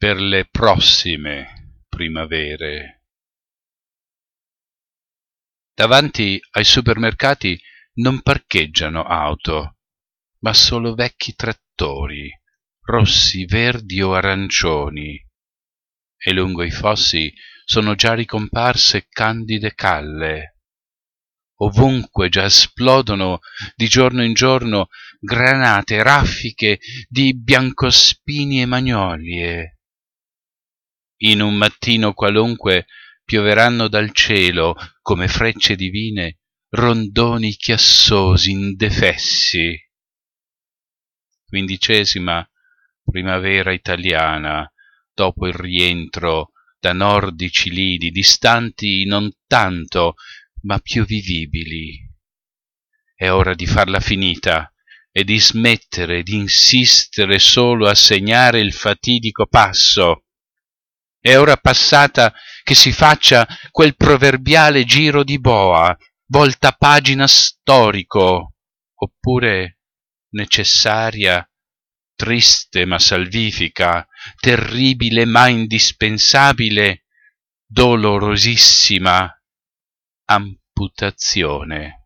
per le prossime primavere. Davanti ai supermercati non parcheggiano auto, ma solo vecchi trattori, rossi, verdi o arancioni, e lungo i fossi sono già ricomparse candide calle. Ovunque già esplodono di giorno in giorno granate, raffiche di biancospini e magnolie. In un mattino qualunque pioveranno dal cielo, come frecce divine, rondoni chiassosi, indefessi. 15ª primavera italiana, dopo il rientro da nordici lidi distanti non tanto, ma più vivibili. È ora di farla finita e di smettere di insistere solo a segnare il fatidico passo. È ora passata che si faccia quel proverbiale giro di boa, volta pagina storico, oppure necessaria, triste ma salvifica, terribile ma indispensabile, dolorosissima amputazione.